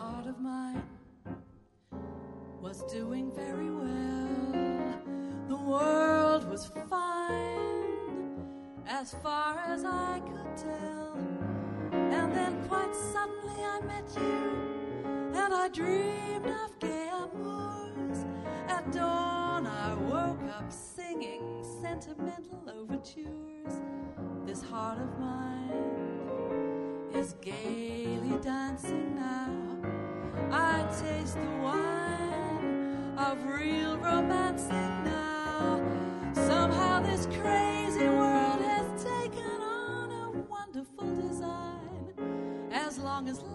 heart of mine was doing very well. The world was fine as far as I could tell. And then quite suddenly I met you, and I dreamed of gay amours. At dawn I woke up singing sentimental overtures. This heart of mine is gaily dancing now. I taste the wine of real romancing now. Somehow this crazy world has taken on a wonderful design. As long as